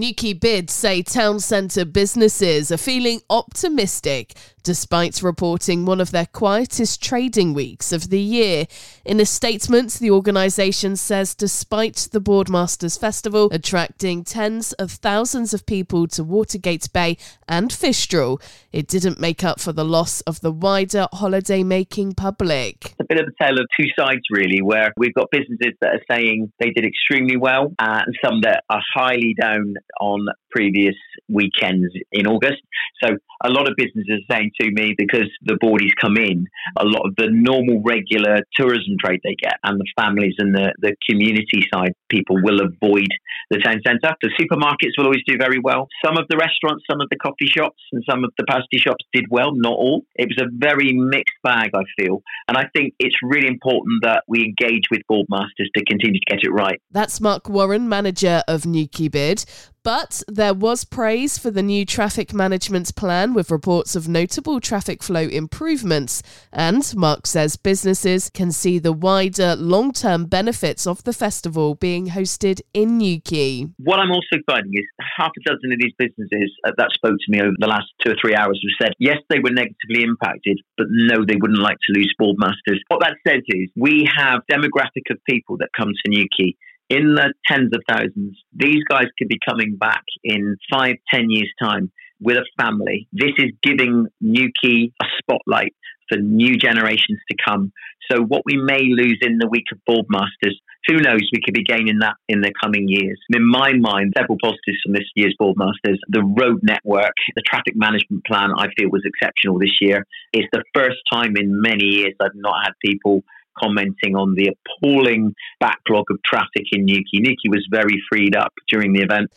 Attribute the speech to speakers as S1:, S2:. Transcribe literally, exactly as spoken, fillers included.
S1: Newquay Bid say town centre businesses are feeling optimistic despite reporting one of their quietest trading weeks of the year. In a statement, the organisation says despite the Boardmasters Festival attracting tens of thousands of people to Watergate Bay and Fistral, it didn't make up for the loss of the wider holiday-making public.
S2: It's a bit of a tale of two sides, really, where we've got businesses that are saying they did extremely well uh, and some that are highly down on previous weekends in August. So a lot of businesses are saying to me, because the boardies come in, a lot of the normal regular tourism trade they get and the families and the, the community side people will avoid the town centre. The supermarkets will always do very well. Some of the restaurants, some of the coffee shops and some of the pasty shops did well, not all. It was a very mixed bag, I feel. And I think it's really important that we engage with Boardmasters to continue to get it right.
S1: That's Mark Warren, manager of Newquay Bid. But there was praise for the new traffic management plan with reports of notable traffic flow improvements. And Mark says businesses can see the wider long-term benefits of the festival being hosted in Newquay.
S2: What I'm also finding is half a dozen of these businesses that spoke to me over the last two or three hours have said, yes, they were negatively impacted, but no, they wouldn't like to lose Boardmasters. What that says is we have demographic of people that come to Newquay in the tens of thousands. These guys could be coming back in five, ten years' time with a family. This is giving Newquay a spotlight for new generations to come. So what we may lose in the week of Boardmasters, who knows, we could be gaining that in the coming years. In my mind, several positives from this year's Boardmasters. The road network, the traffic management plan, I feel was exceptional this year. It's the first time in many years I've not had people commenting on the appalling backlog of traffic in Newquay. Newquay was very freed up during the event.